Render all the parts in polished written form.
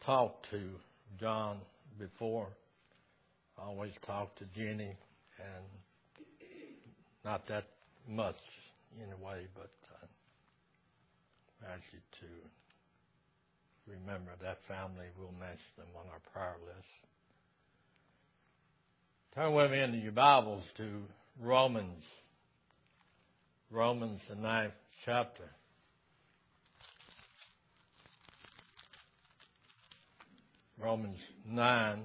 talked to John before. I always talk to Jenny, and not that much in a way, but I ask you to remember that family. We'll mention them on our prayer list. Turn with me into your Bibles to Romans, the 9th chapter. Romans 9.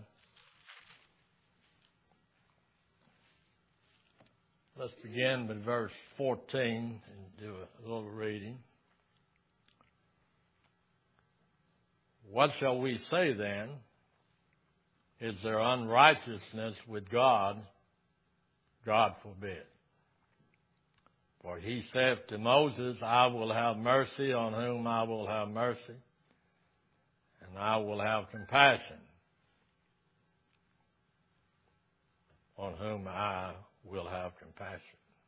Let's begin with verse 14 and do a little reading. What shall we say then? Is there unrighteousness with God? God forbid. For he said to Moses, I will have mercy on whom I will have mercy, and I will have compassion on whom I will have compassion.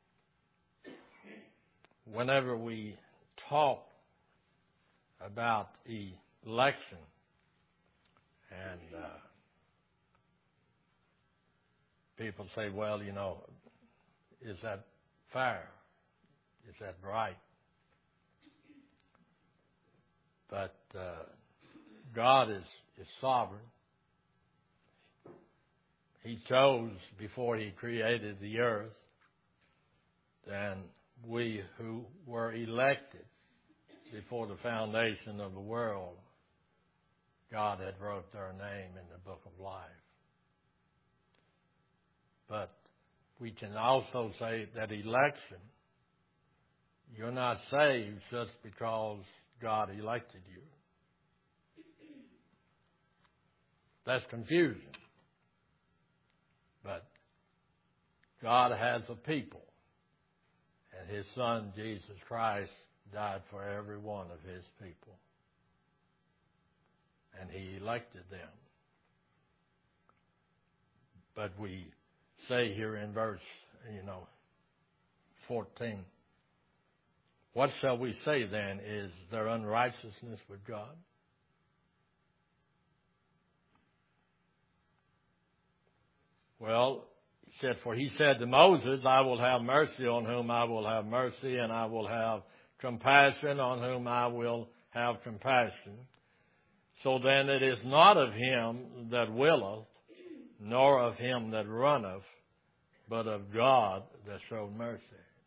Whenever we talk about election and people say, well, is that fair? Is that right? But God is sovereign. He chose before He created the earth, and we who were elected before the foundation of the world, God had wrote their name in the book of life. But we can also say that election, you're not saved just because God elected you. That's confusion. But God has a people, and His Son, Jesus Christ, died for every one of His people. And He elected them. But we say here in verse, 14, what shall we say then? Is there unrighteousness with God? Well, for he said to Moses, I will have mercy on whom I will have mercy, and I will have compassion on whom I will have compassion. So then it is not of him that willeth, nor of him that runneth, but of God that showed mercy.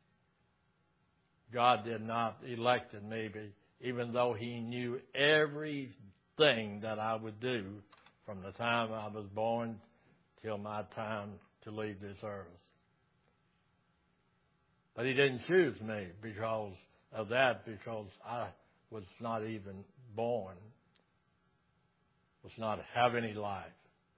God did not elect me, even though He knew everything that I would do from the time I was born till my time to leave this earth. But He didn't choose me because of that, because I was not even born, was not have any life.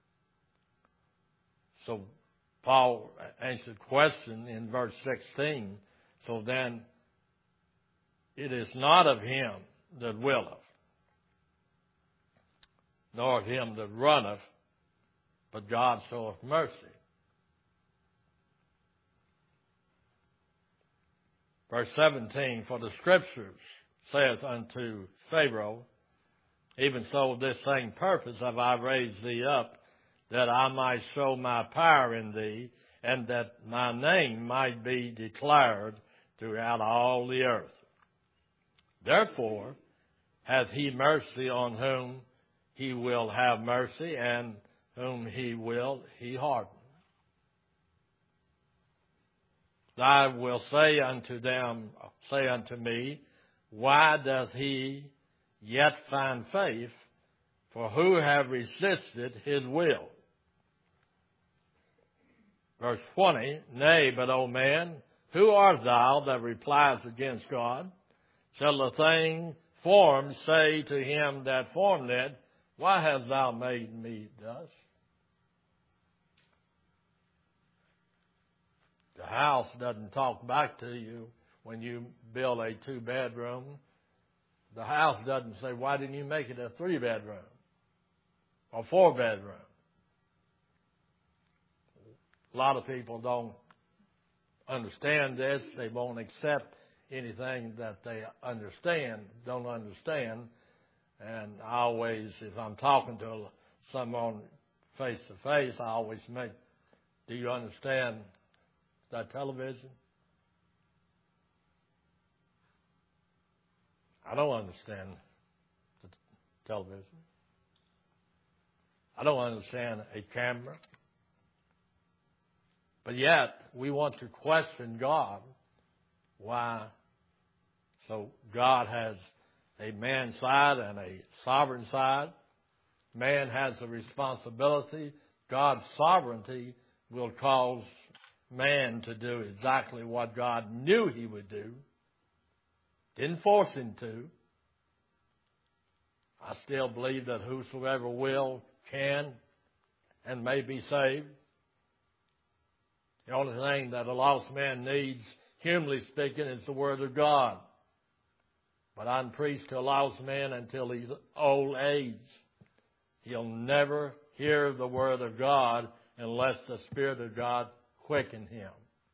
So Paul answered the question in verse 16. So then, it is not of him that willeth, nor of him that runneth, but God showeth mercy. Verse 17, for the Scriptures saith unto Pharaoh, even so this same purpose have I raised thee up, that I might show my power in thee, and that my name might be declared throughout all the earth. Therefore hath He mercy on whom He will have mercy, and whom He will He harden. I will say unto them, say unto me, why doth he yet find faith? For who have resisted His will? Verse 20, nay, but, O man, who art thou that replies against God? Shall the thing formed say to him that formed it, why hast thou made me thus? The house doesn't talk back to you when you build a 2-bedroom. The house doesn't say, why didn't you make it a 3-bedroom or 4-bedroom? A lot of people don't understand this. They won't accept anything that they don't understand. And I always, if I'm talking to someone face to face, I always make, do you understand that television? I don't understand the television. I don't understand a camera. But yet, we want to question God. Why? So God has a man side and a sovereign side. Man has a responsibility. God's sovereignty will cause man to do exactly what God knew he would do. Didn't force him to. I still believe that whosoever will, can, and may be saved. The only thing that a lost man needs, humanly speaking, is the Word of God. But I'm preached to a lost man until he's old age. He'll never hear the Word of God unless the Spirit of God quicken him.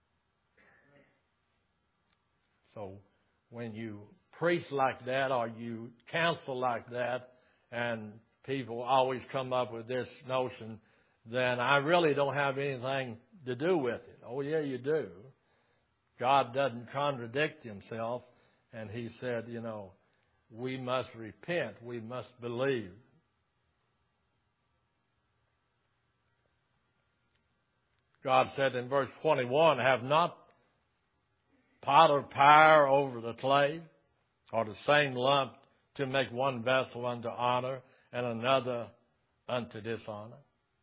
So when you preach like that or you counsel like that, and people always come up with this notion, then I really don't have anything to do with it. Oh, yeah, you do. God doesn't contradict himself, and he said, we must repent. We must believe. God said in verse 21, have not potter power over the clay, or the same lump to make one vessel unto honor and another unto dishonor?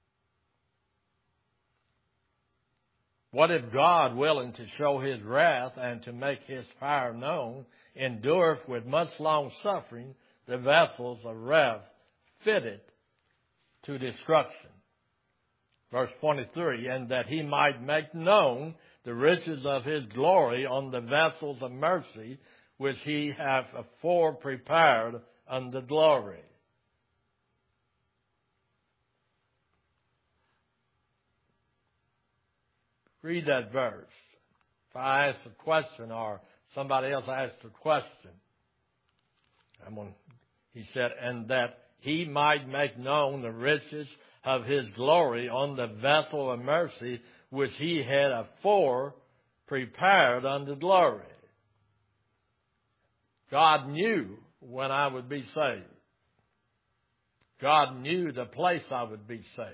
What if God, willing to show his wrath and to make his fire known, endureth with much long suffering the vessels of wrath fitted to destruction? Verse 23, and that he might make known the riches of his glory on the vessels of mercy, which he hath afore prepared unto glory. Read that verse. If I ask a question or somebody else asked a question, he said, and that he might make known the riches of his glory on the vessel of mercy, which he had afore prepared unto glory. God knew when I would be saved. God knew the place I would be saved.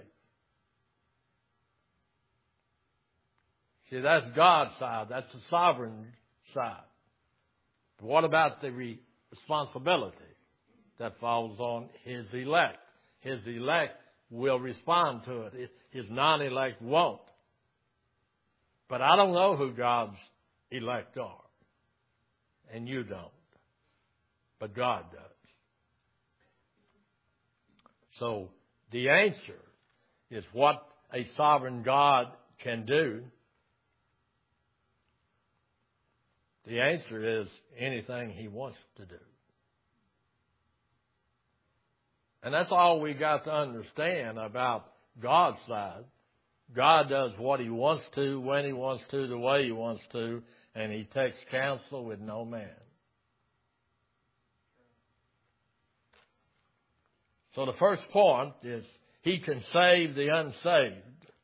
See, that's God's side. That's the sovereign side. But what about the responsibility that falls on his elect? His elect will respond to it. His non-elect won't. But I don't know who God's elect are. And you don't. But God does. So the answer is what a sovereign God can do. The answer is anything he wants to do. And that's all we got to understand about God's side. God does what he wants to, when he wants to, the way he wants to, and he takes counsel with no man. So the first point is he can save the unsaved.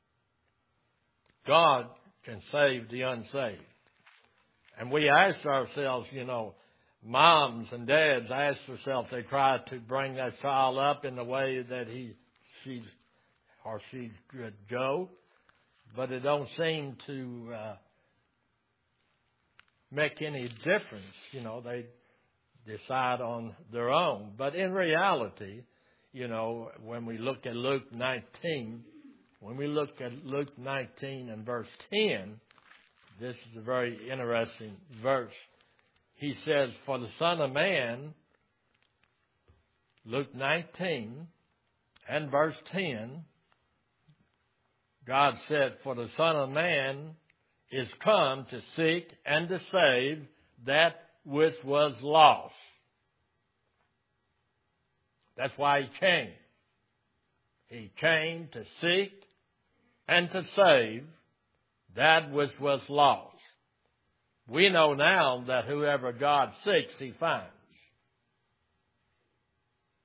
God can save the unsaved. And we ask ourselves, moms and dads ask themselves, they try to bring that child up in the way that she could go, but it don't seem to make any difference. They decide on their own. But in reality, when we look at Luke 19, and verse 10, this is a very interesting verse. He says, for the Son of Man, Luke 19 and verse 10, God said, for the Son of Man is come to seek and to save that which was lost. That's why he came. He came to seek and to save that which was lost. We know now that whoever God seeks, he finds.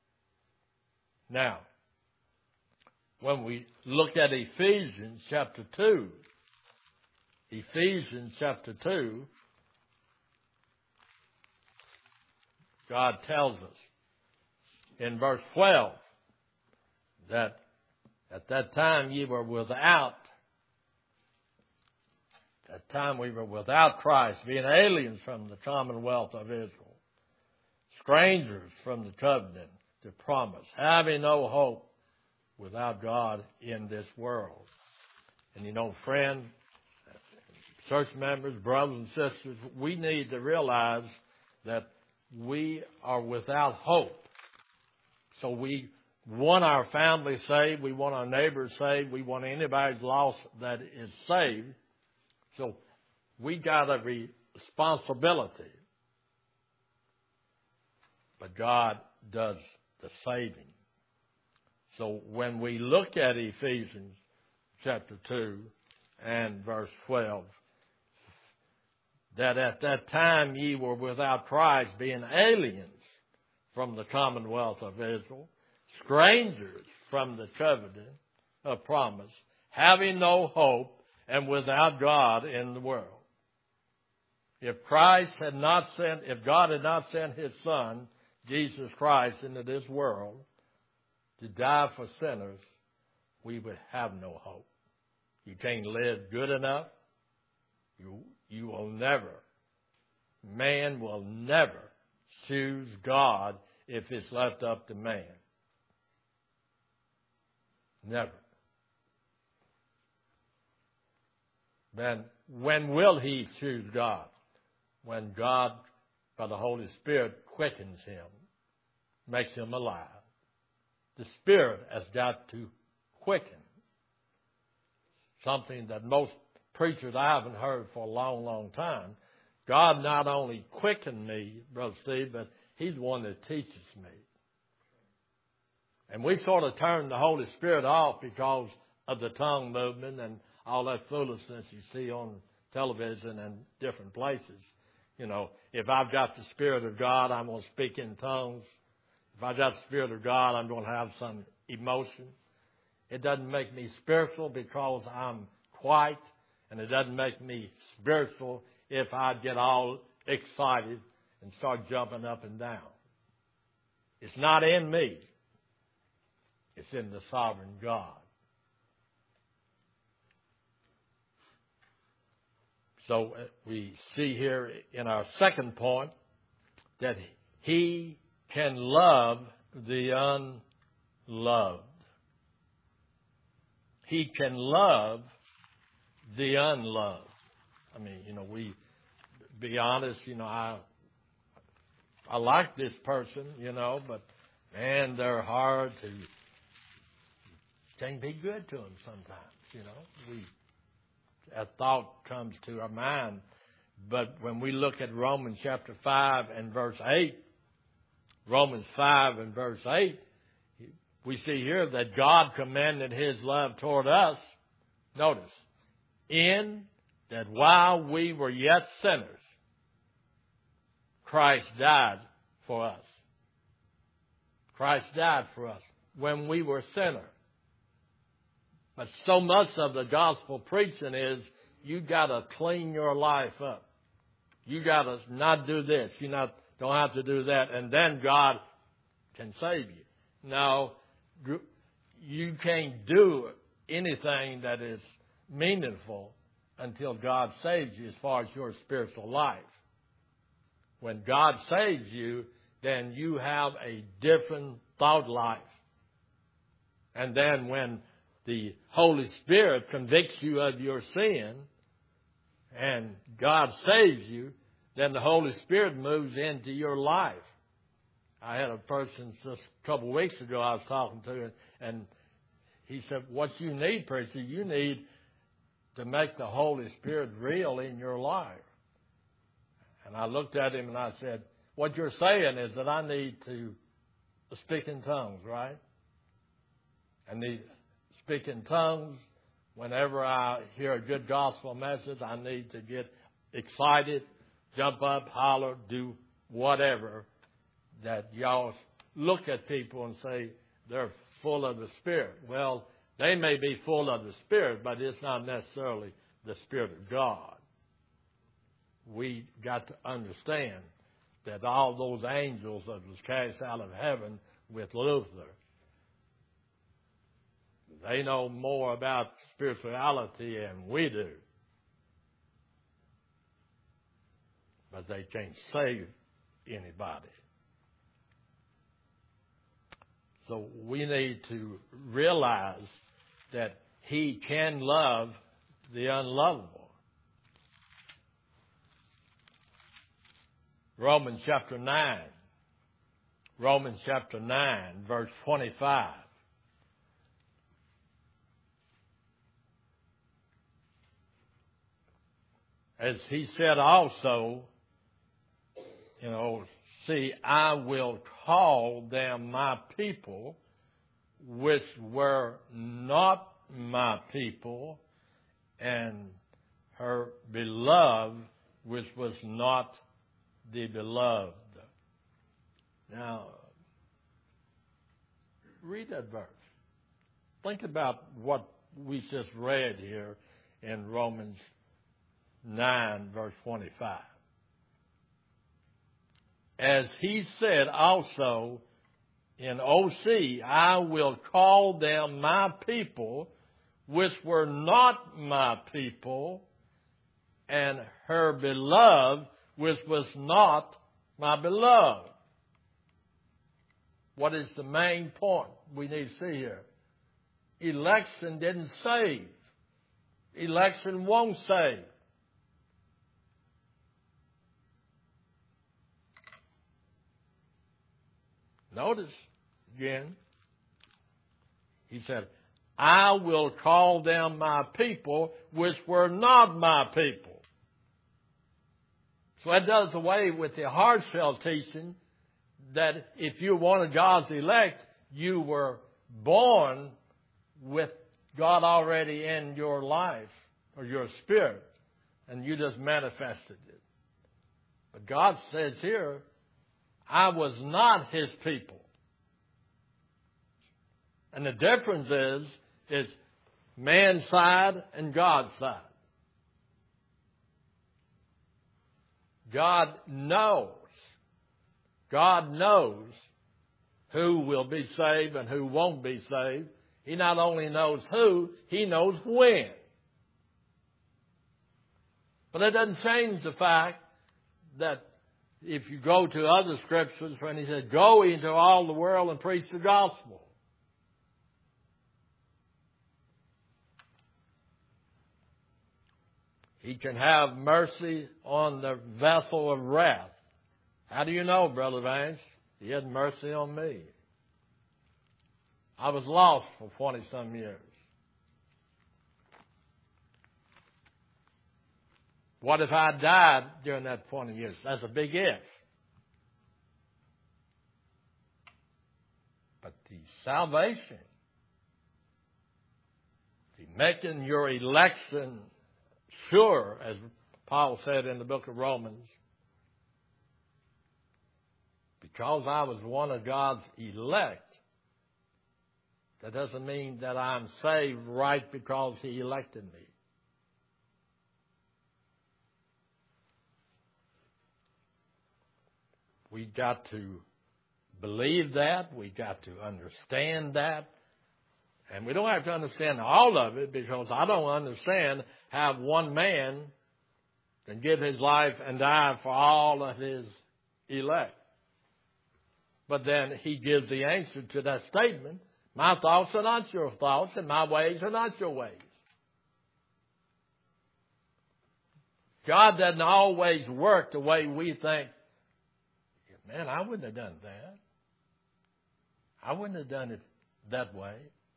Now, when we look at Ephesians chapter 2, God tells us in verse 12 that at that time we were without Christ, being aliens from the commonwealth of Israel, strangers from the covenant, the promise, having no hope, without God in this world. And you know, friend, church members, brothers and sisters, we need to realize that we are without hope. So we want our family saved, we want our neighbors saved, we want anybody's lost that is saved. So we got a responsibility. But God does the saving. So when we look at Ephesians chapter 2 and verse 12, that at that time ye were without Christ, being aliens from the commonwealth of Israel, strangers from the covenant of promise, having no hope, and without God in the world. If God had not sent His Son, Jesus Christ, into this world to die for sinners, we would have no hope. You can't live good enough. You will never, man will never choose God if it's left up to man. Never. Then when will he choose God? When God, by the Holy Spirit, quickens him, makes him alive. The Spirit has got to quicken. Something that most preachers I haven't heard for a long, long time. God not only quickened me, Brother Steve, but He's the one that teaches me. And we sort of turn the Holy Spirit off because of the tongue movement and all that foolishness you see on television and different places. You know, if I've got the Spirit of God, I'm going to speak in tongues. If I've got the Spirit of God, I'm going to have some emotion. It doesn't make me spiritual because I'm quiet, and it doesn't make me spiritual if I get all excited and start jumping up and down. It's not in me. It's in the sovereign God. So we see here in our second point that He can love the unloved. He can love the unloved. I mean, we be honest, I like this person, but man, they're hard to, can't be good to them sometimes, that thought comes to our mind. But when we look at Romans chapter 5 and verse 8, Romans 5 and verse 8, we see here that God commended His love toward us, notice, in that while we were yet sinners, Christ died for us. Christ died for us when we were sinners. But so much of the gospel preaching is you got to clean your life up. You got to not do this. You don't have to do that. And then God can save you. No, you can't do anything that is meaningful until God saves you as far as your spiritual life. When God saves you, then you have a different thought life. And then when the Holy Spirit convicts you of your sin and God saves you, then the Holy Spirit moves into your life. I had a person just a couple of weeks ago I was talking to, and he said, what you need, preacher, you need to make the Holy Spirit real in your life. And I looked at him and I said, what you're saying is that I need to speak in tongues, right? I need to speak in tongues. Whenever I hear a good gospel message, I need to get excited, jump up, holler, do whatever, that y'all look at people and say, they're full of the Spirit. Well, they may be full of the Spirit, but it's not necessarily the Spirit of God. We got to understand that all those angels that was cast out of heaven with Luther, they know more about spirituality than we do. But they can't save anybody. So we need to realize that He can love the unlovable. Romans chapter 9, verse 25. As He said also, see, I will call them my people, which were not my people, and her beloved, which was not the beloved. Now, read that verse. Think about what we just read here in Romans 9, verse 25. As He said also in OC, I will call them my people, which were not my people, and her beloved, which was not my beloved. What is the main point we need to see here? Election didn't save. Election won't save. Notice again, He said, I will call them my people, which were not my people. So that does away with the hard shell teaching that if you're one of God's elect, you were born with God already in your life or your spirit, and you just manifested it. But God says here, I was not His people. And the difference is man's side and God's side. God knows who will be saved and who won't be saved. He not only knows who, He knows when. But that doesn't change the fact that if you go to other scriptures, when He said, go into all the world and preach the gospel. He can have mercy on the vessel of wrath. How do you know, Brother Vance? He had mercy on me. I was lost for 20-some years. What if I died during that 20 years? That's a big if. But the salvation, the making your election sure, as Paul said in the book of Romans, because I was one of God's elect, that doesn't mean that I'm saved right because He elected me. We got to believe that. We got to understand that. And we don't have to understand all of it, because I don't understand how one man can give his life and die for all of his elect. But then He gives the answer to that statement. My thoughts are not your thoughts, and my ways are not your ways. God doesn't always work the way we think. Man, I wouldn't have done that. I wouldn't have done it that way.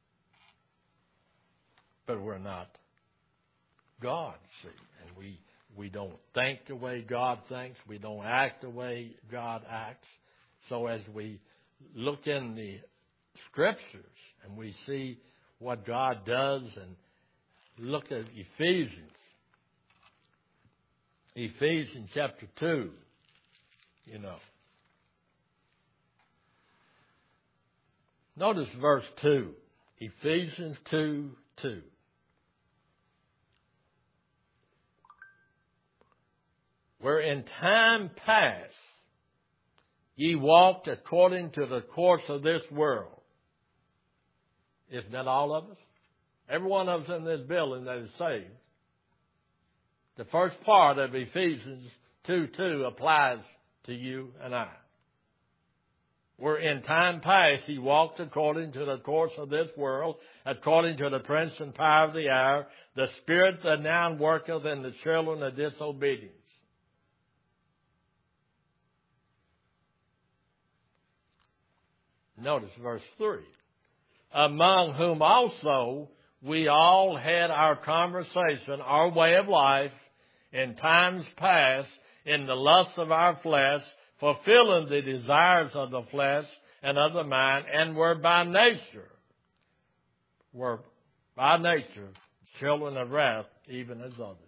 But we're not God, see. And we don't think the way God thinks. We don't act the way God acts. So as we look in the Scriptures and we see what God does, and look at Ephesians chapter 2, Notice verse 2. Ephesians 2:2. Where in time past ye walked according to the course of this world. Isn't that all of us? Every one of us in this building that is saved. The first part of Ephesians 2:2 applies to you and I. Where in time past he walked according to the course of this world, according to the prince and power of the air, the spirit that now worketh in the children of disobedience. Notice verse 3. Among whom also we all had our conversation, our way of life, in times past, in the lusts of our flesh, fulfilling the desires of the flesh and of the mind, and were by nature children of wrath, even as others.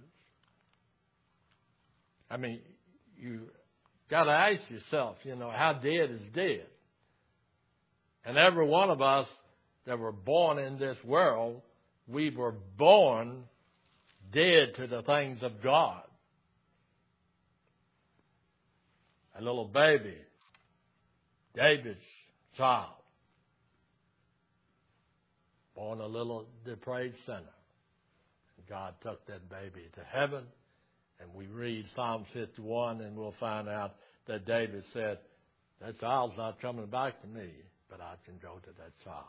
I mean, you got to ask yourself, how dead is dead? And every one of us that were born in this world, we were born dead to the things of God. A little baby, David's child, born a little depraved sinner. And God took that baby to heaven, and we read Psalm 51, and we'll find out that David said, that child's not coming back to me, but I can go to that child.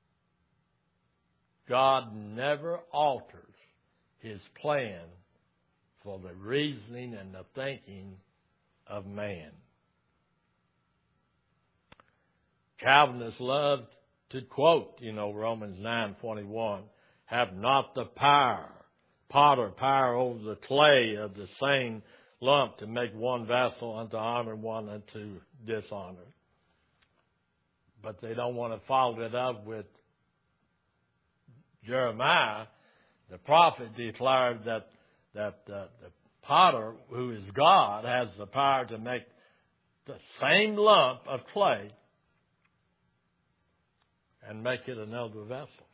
God never alters his plan for the reasoning and the thinking of man. Calvinists loved to quote, Romans 9:21, have not the potter power over the clay of the same lump to make one vessel unto honor and one unto dishonor. But they don't want to follow it up with Jeremiah. The prophet declared that the potter, who is God, has the power to make the same lump of clay and make it another vessel.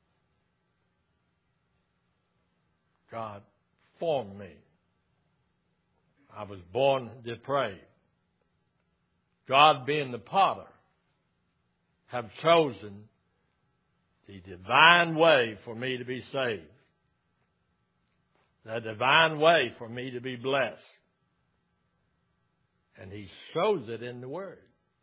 God formed me. I was born depraved. God, being the potter, have chosen the divine way for me to be saved. The divine way for me to be blessed. And he shows it in the Word.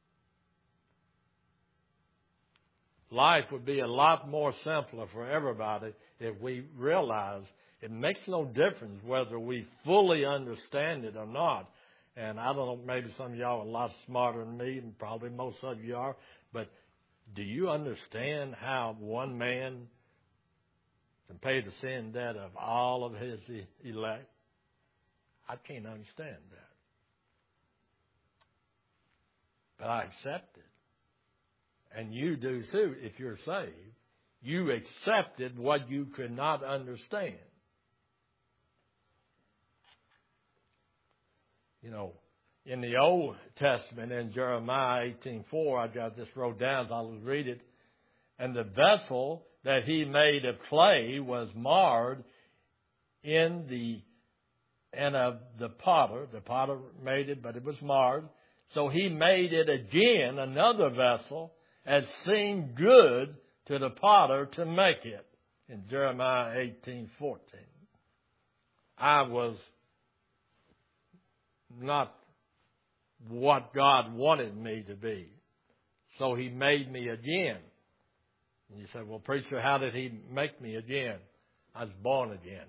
Life would be a lot more simpler for everybody if we realize it makes no difference whether we fully understand it or not. And I don't know, maybe some of y'all are a lot smarter than me, and probably most of you are, but do you understand how one man can pay the sin debt of all of his elect? I can't understand that. But I accept it. And you do too if you're saved. You accepted what you could not understand. In the Old Testament, in Jeremiah 18:4, I got this wrote down, so I'll read it. And the vessel that he made of clay was marred of the potter. The potter made it, but it was marred. So he made it again, another vessel, as seemed good to the potter to make it. In Jeremiah 18:14. I was not what God wanted me to be. So he made me again. And you say, well, preacher, how did he make me again? I was born again.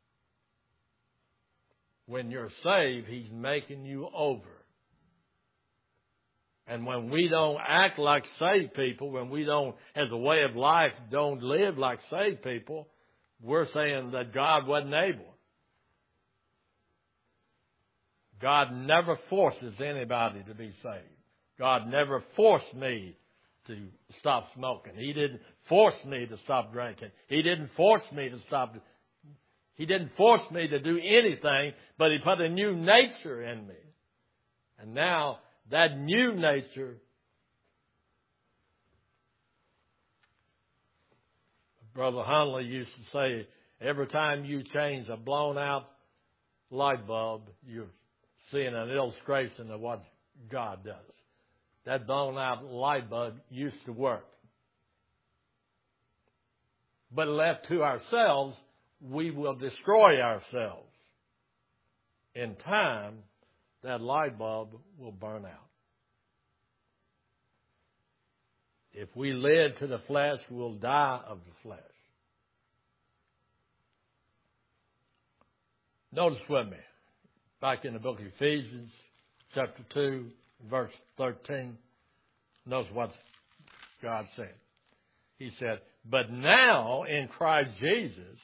When you're saved, he's making you over. And when we don't act like saved people, when we don't, as a way of life, don't live like saved people, we're saying that God wasn't able. God never forces anybody to be saved. God never forced me to stop smoking. He didn't force me to stop drinking. He didn't force me to stop. He didn't force me to do anything, but he put a new nature in me. And now that new nature Brother Hunley used to say, every time you change a blown out light bulb, you're seeing an illustration of what God does. That blown out light bulb used to work. But left to ourselves, we will destroy ourselves. In time, that light bulb will burn out. If we live to the flesh, we'll die of the flesh. Notice with me, back in the book of Ephesians, chapter 2, verse 13, notice what God said. He said, but now in Christ Jesus,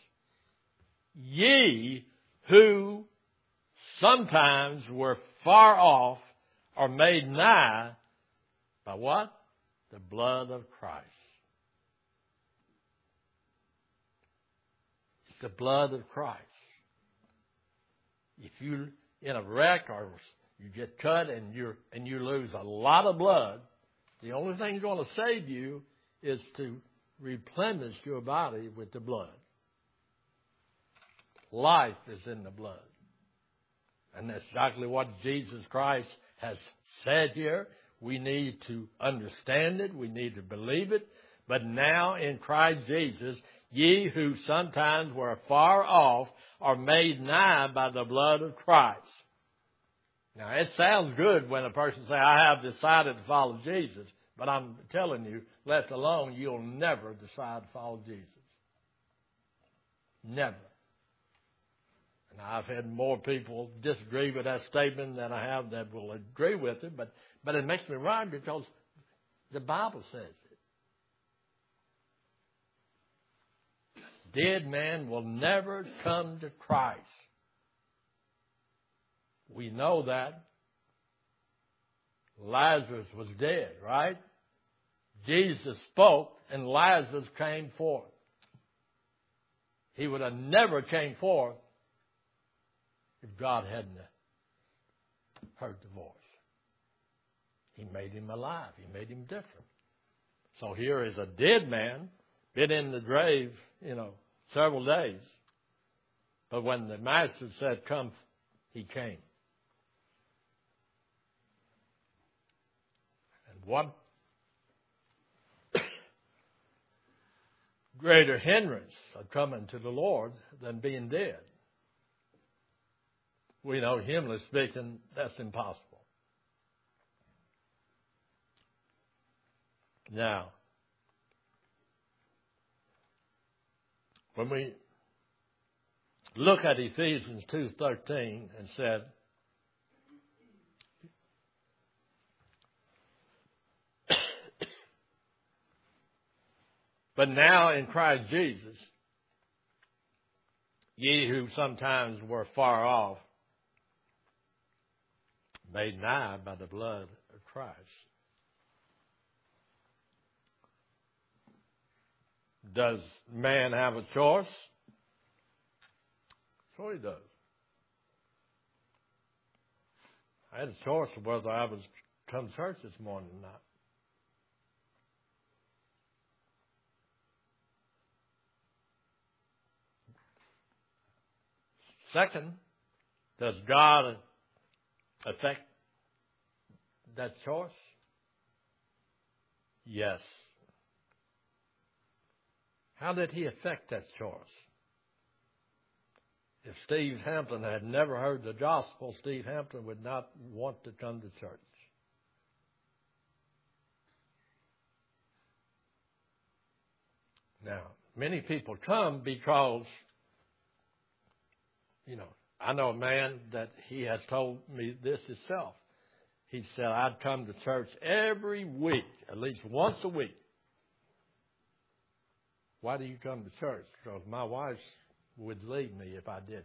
ye who sometimes were far off are made nigh by what? The blood of Christ. It's the blood of Christ. If you in a wreck or you get cut and you lose a lot of blood, the only thing going to save you is to replenish your body with the blood. Life is in the blood. And that's exactly what Jesus Christ has said here. We need to understand it. We need to believe it. But now in Christ Jesus, ye who sometimes were far off are made nigh by the blood of Christ. Now, it sounds good when a person says, I have decided to follow Jesus. But I'm telling you, left alone, you'll never decide to follow Jesus. Never. And I've had more people disagree with that statement than I have that will agree with it. But it makes me right because the Bible says it. Dead man will never come to Christ. We know that. Lazarus was dead, right? Jesus spoke and Lazarus came forth. He would have never came forth if God hadn't heard the voice. He made him alive. He made him different. So here is a dead man, been in the grave, several days. But when the master said, come, he came. And what greater hindrance of coming to the Lord than being dead? We know, humanly speaking, that's impossible. Now, when we look at Ephesians 2:13 and said, but now in Christ Jesus, ye who sometimes were far off, made nigh by the blood of Christ. Does man have a choice? Sure he does. I had a choice of whether I was come to church this morning or not. Second, does God affect that choice? Yes. How did he affect that choice? If Steve Hampton had never heard the gospel, Steve Hampton would not want to come to church. Now, many people come because, I know a man that he has told me this himself. He said, I'd come to church every week, at least once a week. Why do you come to church? Because my wife would leave me if I didn't.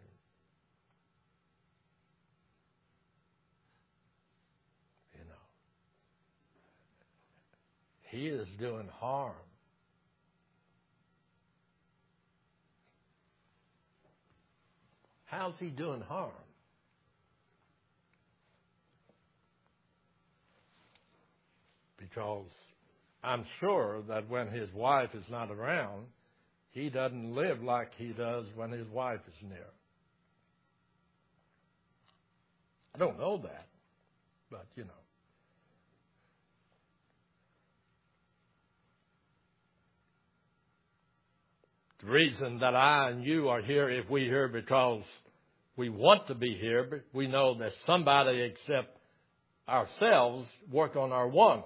He is doing harm. How's he doing harm? Because I'm sure that when his wife is not around, he doesn't live like he does when his wife is near. I don't know that, but you know. The reason that I and you are here, if we're here because we want to be here, but we know that somebody except ourselves worked on our wonder.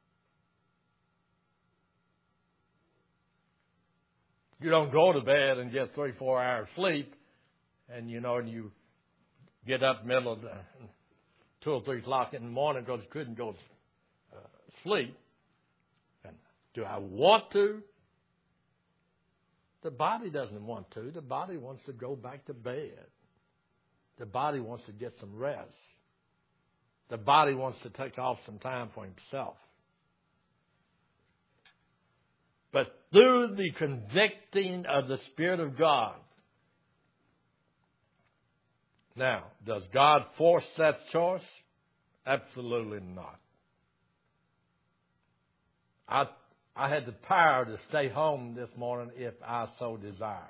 You don't go to bed and get 3-4 hours sleep, and you get up middle of 2 or 3 o'clock in the morning because you couldn't go to sleep. And do I want to? The body doesn't want to. The body wants to go back to bed. The body wants to get some rest. The body wants to take off some time for himself. But through the convicting of the Spirit of God. Now, does God force that choice? Absolutely not. I had the power to stay home this morning if I so desired.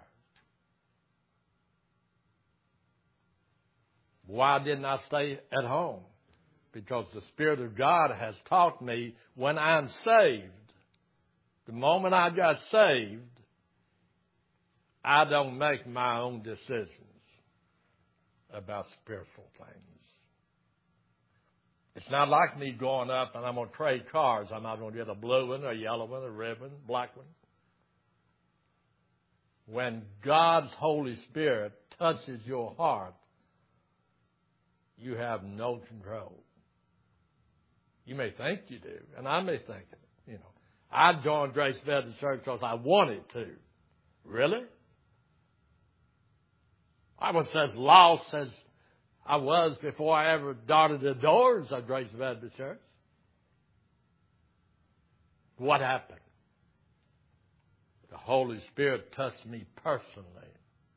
Why didn't I stay at home? Because the Spirit of God has taught me when I'm saved, the moment I got saved, I don't make my own decisions about spiritual things. It's not like me going up and I'm going to trade cars. I'm not going to get a blue one, a yellow one, a red one, black one. When God's Holy Spirit touches your heart, you have no control. You may think you do, and I may think it. I joined Grace Baptist Church because I wanted to. Really? I was as lost as I was before I ever darted the doors of Grace Baptist Church. What happened? The Holy Spirit touched me personally.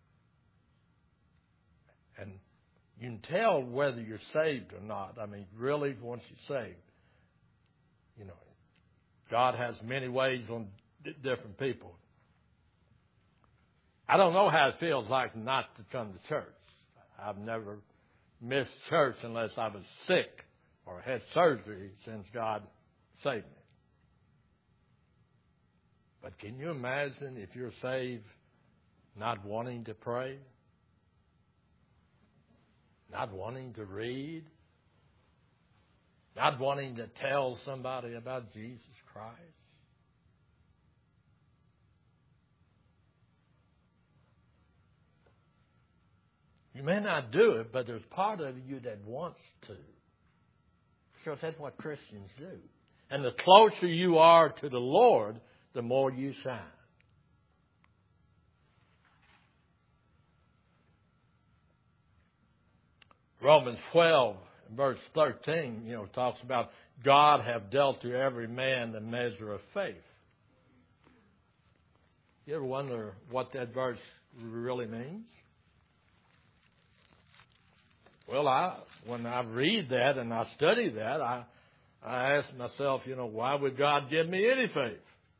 And you can tell whether you're saved or not. I mean, really, once you're saved. God has many ways on different people. I don't know how it feels like not to come to church. I've never missed church unless I was sick or had surgery since God saved me. But can you imagine if you're saved not wanting to pray? Not wanting to read? Not wanting to tell somebody about Jesus Christ? You may not do it, but there's part of you that wants to. Because that's what Christians do. And the closer you are to the Lord, the more you shine. Romans 12, verse 13, talks about God have dealt to every man the measure of faith. You ever wonder what that verse really means? Well, when I read that and I study that, I ask myself, why would God give me any faith?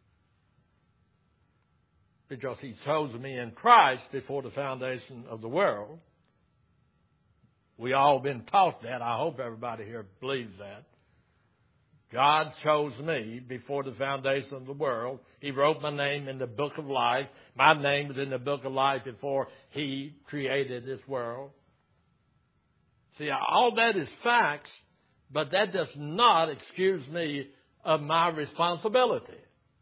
Because He chose me in Christ before the foundation of the world. We all been taught that. I hope everybody here believes that. God chose me before the foundation of the world. He wrote my name in the book of life. My name was in the book of life before He created this world. See, all that is facts, but that does not excuse me of my responsibility.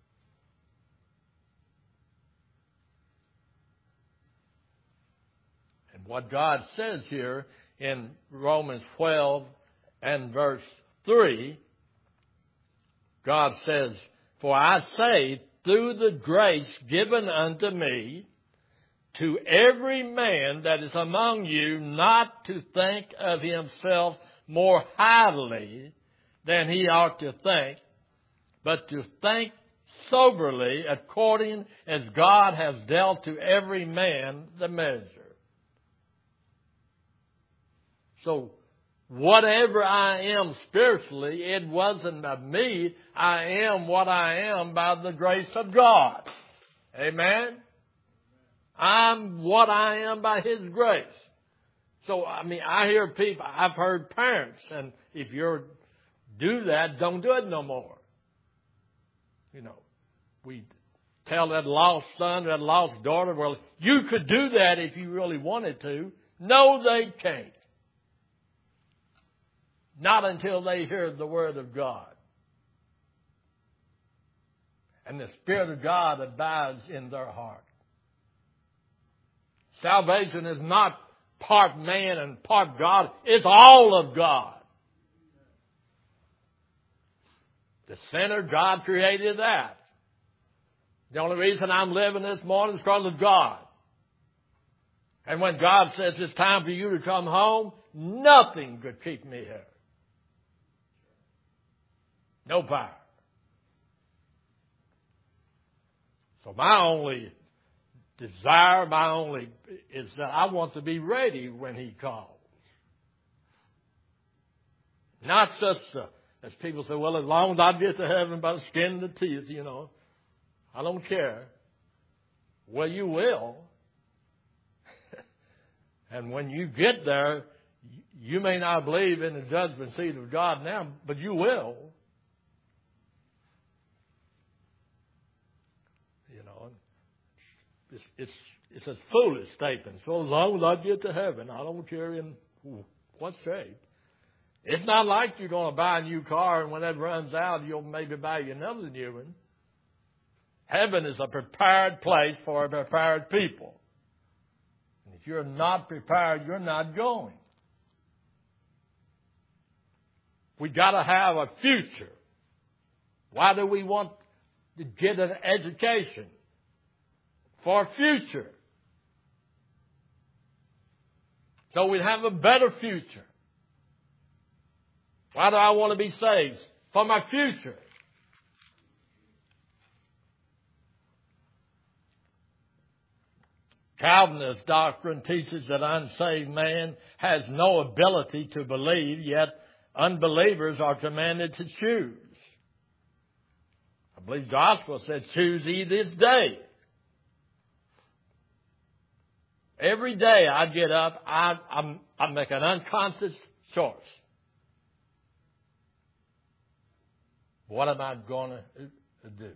And what God says here in Romans 12 and verse 3, God says, "For I say, through the grace given unto me, to every man that is among you not to think of himself more highly than he ought to think, but to think soberly according as God has dealt to every man the measure." So, whatever I am spiritually, it wasn't of me. I am what I am by the grace of God. Amen? I'm what I am by His grace. So, I hear people, I've heard parents, and if you do that, don't do it no more. We tell that lost son, that lost daughter, well, you could do that if you really wanted to. No, they can't. Not until they hear the Word of God. And the Spirit of God abides in their heart. Salvation is not part man and part God. It's all of God. The sinner, God created that. The only reason I'm living this morning is because of God. And when God says it's time for you to come home, nothing could keep me here. No power. So my only desire, is that I want to be ready when He calls. Not just, as people say, well, as long as I get to heaven by the skin of the teeth, I don't care. Well, you will. And when you get there, you may not believe in the judgment seat of God now, but you will. It's a foolish statement. So as long as I get to heaven, I don't care in what shape. It's not like you're going to buy a new car and when that runs out, you'll maybe buy you another new one. Heaven is a prepared place for a prepared people. And if you're not prepared, you're not going. We've got to have a future. Why do we want to get an education? For a future. So we'd have a better future. Why do I want to be saved? For my future. Calvinist doctrine teaches that unsaved man has no ability to believe, yet unbelievers are commanded to choose. I believe gospel said, choose ye this day. Every day I get up, I make an unconscious choice. What am I going to do?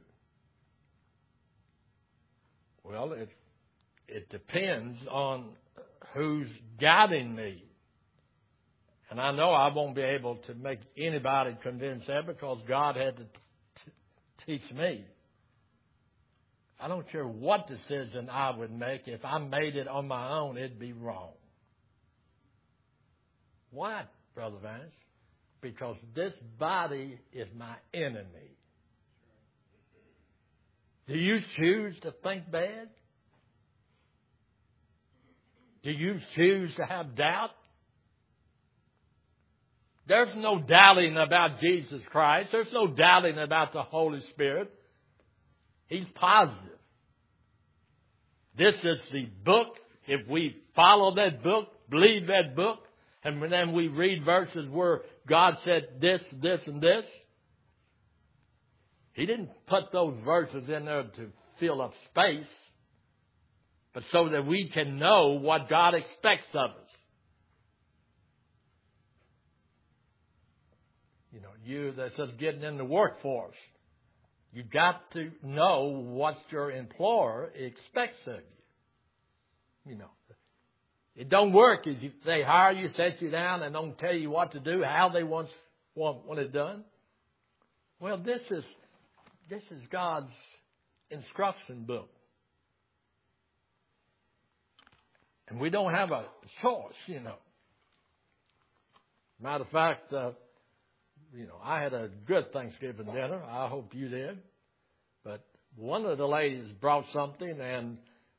Well, it depends on who's guiding me. And I know I won't be able to make anybody convinced that because God had to teach me. I don't care what decision I would make. If I made it on my own, it'd be wrong. Why, Brother Vance? Because this body is my enemy. Do you choose to think bad? Do you choose to have doubt? There's no doubting about Jesus Christ. There's no doubting about the Holy Spirit. He's positive. This is the book. If we follow that book, believe that book, and then we read verses where God said this, this, and this, He didn't put those verses in there to fill up space, but so that we can know what God expects of us. You that says getting in the workforce, you got to know what your employer expects of you. It don't work if they hire you, set you down, and don't tell you what to do, how they want it done. Well, this is God's instruction book. And we don't have a choice, Matter of fact, I had a good Thanksgiving dinner. I hope you did. But one of the ladies brought something, and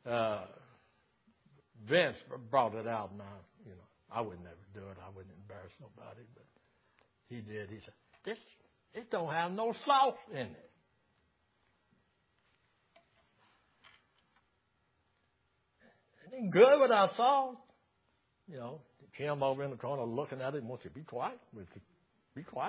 Vince brought it out. And I would never do it. I wouldn't embarrass nobody. But he did. He said, it don't have no sauce in it. It ain't good without sauce. Kim over in the corner looking at it and wants to be quiet. Be quiet.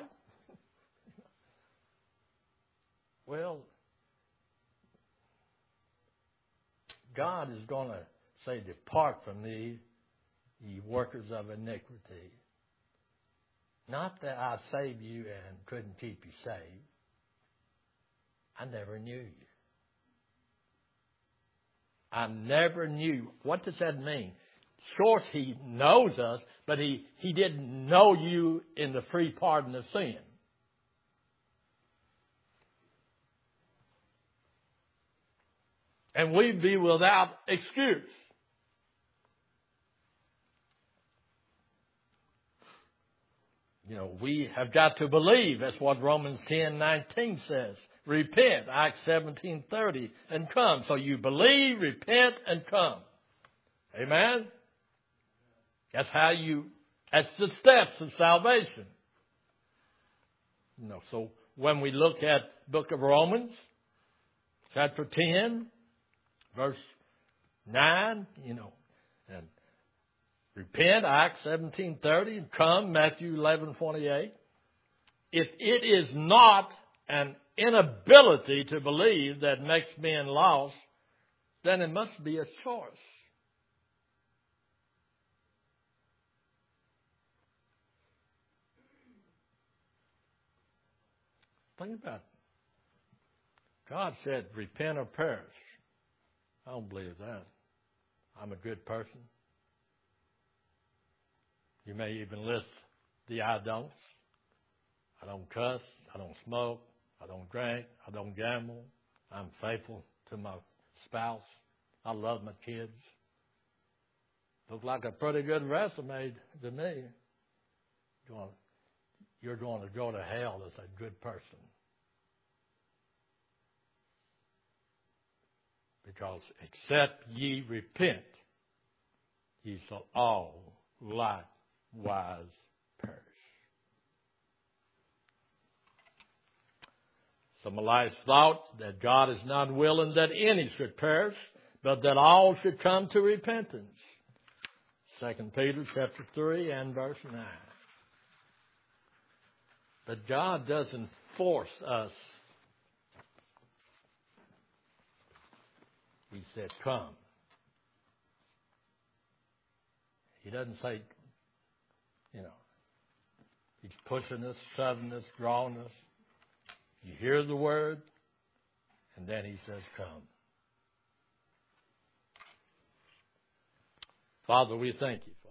Well, God is going to say, depart from me, ye workers of iniquity. Not that I saved you and couldn't keep you saved. I never knew you. I never knew. What does that mean? Of course, he knows us, but he didn't know you in the free pardon of sin. And we'd be without excuse. You know, we have got to believe. That's what Romans 10:19 says. Repent, Acts 17:30, and come. So you believe, repent, and come. Amen? That's the steps of salvation. You know, so when we look at the book of Romans, chapter 10, verse 9, and repent, Acts 17:30, and come, Matthew 11:28. If it is not an inability to believe that makes men lost, then it must be a choice. Think about it. God said, repent or perish. I don't believe that. I'm a good person. You may even list the I don'ts. I don't cuss. I don't smoke. I don't drink. I don't gamble. I'm faithful to my spouse. I love my kids. Look like a pretty good resume to me. You're going to go to hell as a good person. Because except ye repent, ye shall all likewise perish. So my last thought, that God is not willing that any should perish, but that all should come to repentance. 2 Peter chapter 3 and verse 9. But God doesn't force us. He said, come. He doesn't say, He's pushing us, shoving us, drawing us. You hear the word, and then He says, come. Father, we thank You